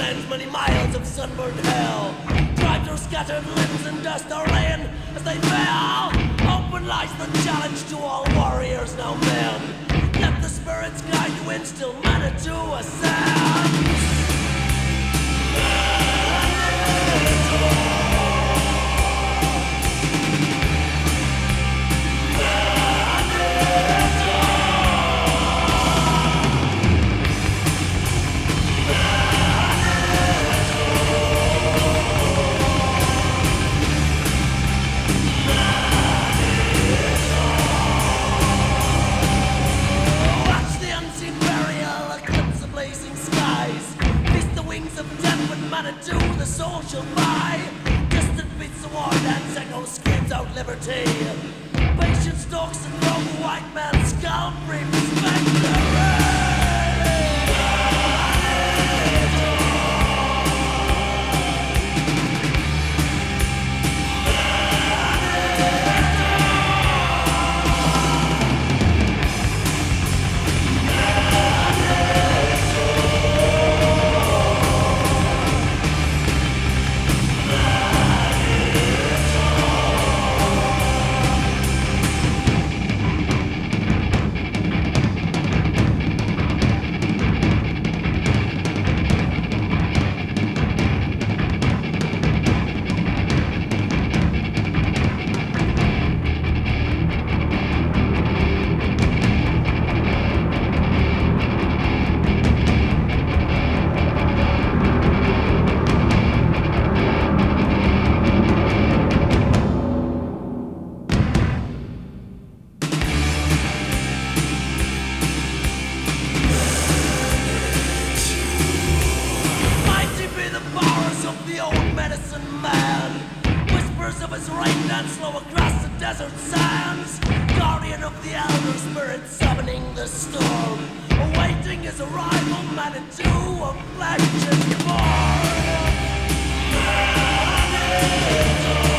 flames, many miles of sunburned hell. Tribes are scattered, limbs and dust are laying as they fell. Open lies the challenge to all warriors now men. Let the spirits guide you, instill mana to ascend. To the social buy. Distant beats of war dance, echo screams out liberty. Patient stalks and rogue white man's scalp reaps victory. Of his rain dance slow across the desert sands. Guardian of the elder spirit summoning the storm, awaiting his arrival, man into a flesh and born.